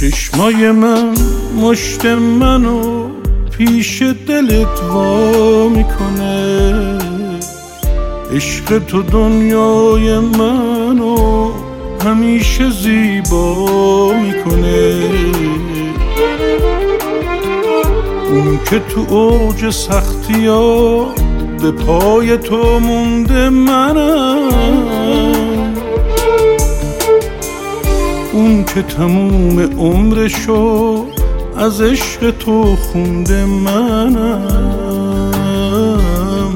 چشمای من مشت منو پیش دلت وا میکنه، عشق تو دنیای منو همیشه زیبا میکنه. اون که تو اوج سختی ها به پای تو مونده منم، اون که تموم عمرشو از عشق تو خونده منم.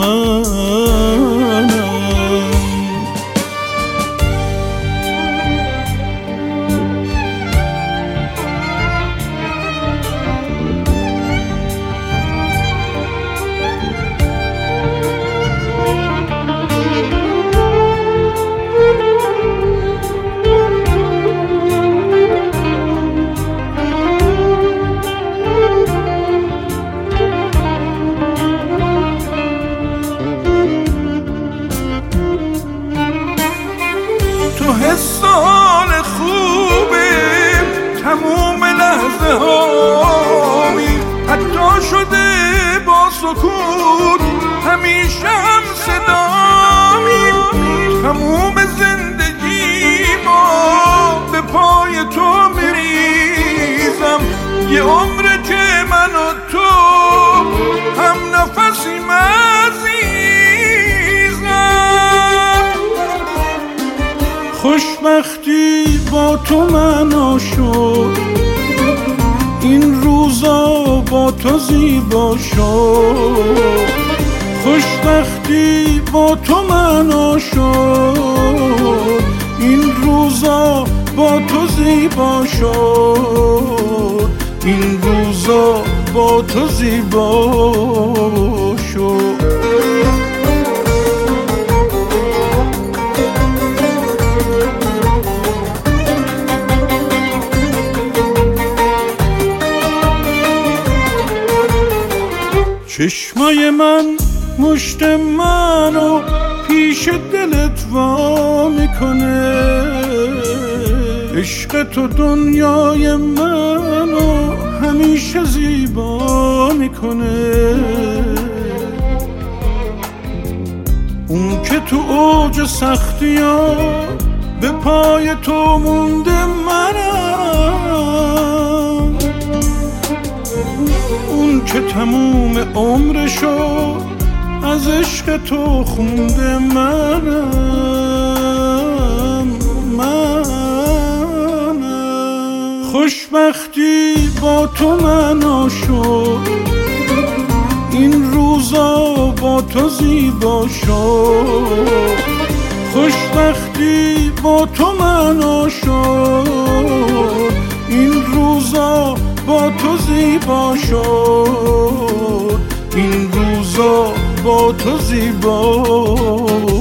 تو حس حال خوبه تموم لحظه هامی، حتی شده با سکوت همیشه هم صدامی. تموم زندگی ما به پای تو میریزم، یه عمره که من و تو هم نفسیم عزیزم. خوشبختی با تو معنا شد، این روزا با تو زیبا شد. خوشبختی با تو معنا شد، این روزا با تو زیبا شد. این روزا با تو زیبا شد. چشمای من مشت منو پیش دلت وا میکنه، عشق تو دنیای منو همیشه زیبا میکنه. اون که تو اوج سختی ها به پای تو مونده منم، اون که تموم عمرشو از عشق تو خونده منم. خوشبختی با تو معنا شد، این روزا با تو زیبا شد. خوشبختی با تو معنا شد، این روزا با تو زیبا شد. این روزا با تو زیبا